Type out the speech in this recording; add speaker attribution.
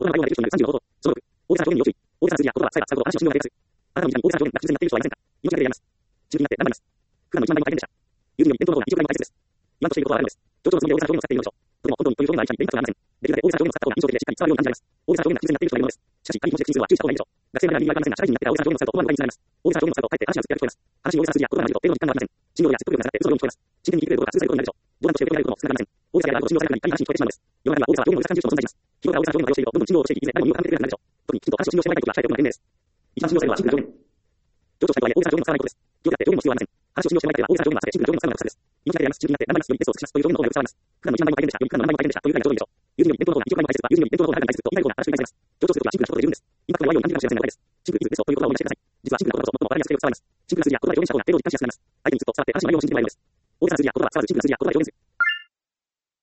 Speaker 1: 大田原の内容を35項。その6、大田原上限要注意。大田原数字や言葉、さえば最後安心をしてもらえます。あなたのみたいに大田原上限が不自然になっている人はいませんか？命がけでやります。中期になって頑張ります。普段の1万倍も大変でした。友人より伝統の方が非常に大切です。言わんとしていることはあるのです。上長のつもりで大田原上限を使っているのでしょう。とても本当にという表現があり、連絡がありません。できるだけ大田原上限を使った方が印象的でしっかり伝わるように感じられます。大田原上限が不自然になっている人がいるのです。しかし、仮に文字で記述するのは注意した方がいいでしょう。学生なら意味がわかりませんが、社会人になってから大田原上限を使うと思わぬ場合につながります。大田原上限を使うとかえって話が続きが聞こえます。話に大田原数字や言葉が混じると英語の実感がありません。信用度や説得力が下がって嘘のように聞こえます。真剣に聞いてくれることが通されることになるでしょう。冗談として受け止められることもつながりません。大田原であることを信用されるからに仮に話に聞こえてしまうのです。世の中には大田原上限の難しい住所を存在します。日頃から大田原上限を利用しているとどんどん信用をしていき、いずれ誰も身を固めてくれるようになるでしょう。特にきちんと話を信用してもらいたいときは控えておくのが賢明です。一番信用されるのはシンプルな上限。上長したいとはいえ大田原上限を使わないことです。気をつけて上限も必要はありません。話を信用してもらいたいは大田原上限は避け、シンプルな上限を使うのがおすすめです。命がけでやります。中期になって頑張ります。よりベストを尽くします。という上限の方がよく伝わります。普段の1万倍も大変でした。普段の何倍も大変でした。というくらいの上限でしょう。友人より伝統の方が一億倍も大切だ。友人より伝統の方が大切と言い換える方が話を理解されます。上長することはシンプルなことで十分です。インパクトの弱いように感じるかもしれませんが、大です。シンプルイズベストという言葉を思い出してください。実はシンプルなことこそ最も分かりやすくてよく伝わります。シンプルな数字や言葉で表現した方が英語を実感しやすくなります。相手にずっと伝わって話の内容を信じてもらえるのです。大げさな数字や言葉は伝わらずシンプルな数字や言葉で表現する